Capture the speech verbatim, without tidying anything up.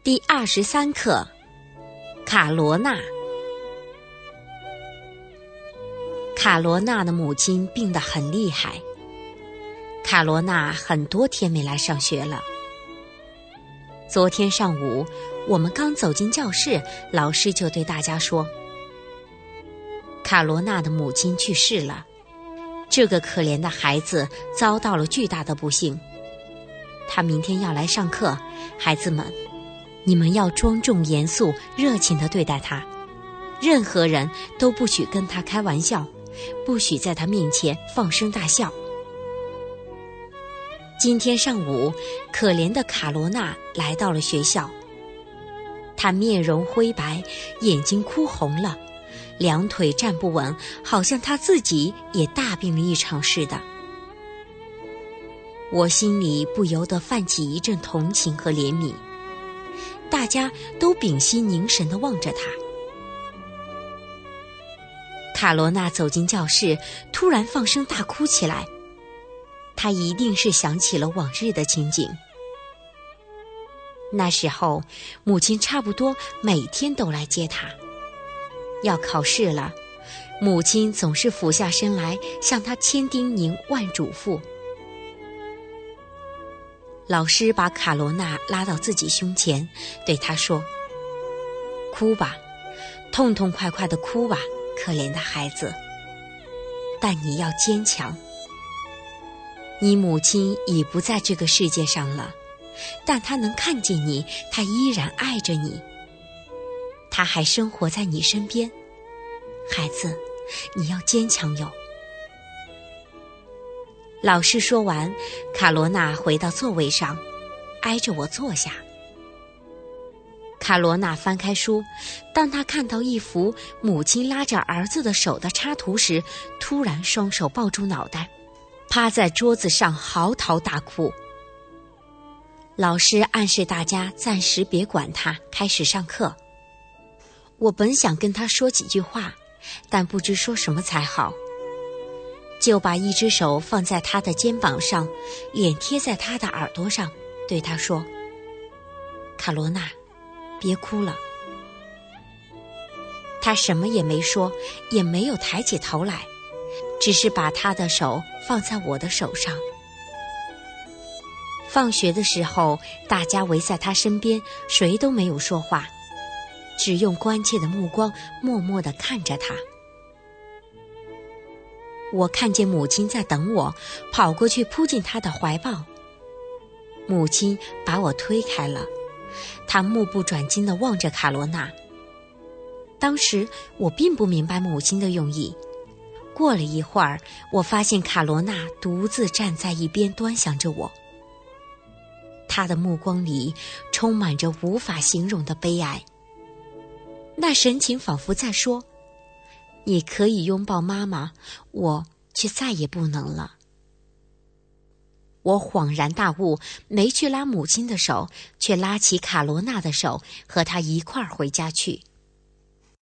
第二十三课，卡罗娜。卡罗娜的母亲病得很厉害，卡罗娜很多天没来上学了。昨天上午，我们刚走进教室，老师就对大家说，卡罗娜的母亲去世了，这个可怜的孩子遭到了巨大的不幸。他明天要来上课，孩子们，你们要庄重严肃热情地对待他，任何人都不许跟他开玩笑，不许在他面前放声大笑。今天上午，可怜的卡罗娜来到了学校，她面容灰白，眼睛哭红了，两腿站不稳，好像她自己也大病了一场似的。我心里不由得泛起一阵同情和怜悯，大家都屏息凝神地望着她。卡罗娜走进教室，突然放声大哭起来。她一定是想起了往日的情景。那时候，母亲差不多每天都来接她。要考试了，母亲总是俯下身来向她千叮咛万嘱咐。老师把卡罗娜拉到自己胸前，对她说，哭吧，痛痛快快地哭吧，可怜的孩子，但你要坚强。你母亲已不在这个世界上了，但她能看见你，她依然爱着你，她还生活在你身边。孩子，你要坚强哟。老师说完，卡罗娜回到座位上，挨着我坐下。卡罗娜翻开书，当她看到一幅母亲拉着儿子的手的插图时，突然双手抱住脑袋，趴在桌子上嚎啕大哭。老师暗示大家暂时别管他，开始上课。我本想跟他说几句话，但不知说什么才好，就把一只手放在他的肩膀上，脸贴在他的耳朵上，对他说，卡罗娜，别哭了。他什么也没说，也没有抬起头来，只是把他的手放在我的手上。放学的时候，大家围在他身边，谁都没有说话，只用关切的目光默默地看着他。我看见母亲在等我，跑过去扑进她的怀抱。母亲把我推开了，她目不转睛地望着卡罗娜。当时我并不明白母亲的用意。过了一会儿，我发现卡罗娜独自站在一边端详着我，她的目光里充满着无法形容的悲哀。那神情仿佛在说，你可以拥抱妈妈，我却再也不能了。我恍然大悟，没去拉母亲的手，却拉起卡罗娜的手，和她一块儿回家去。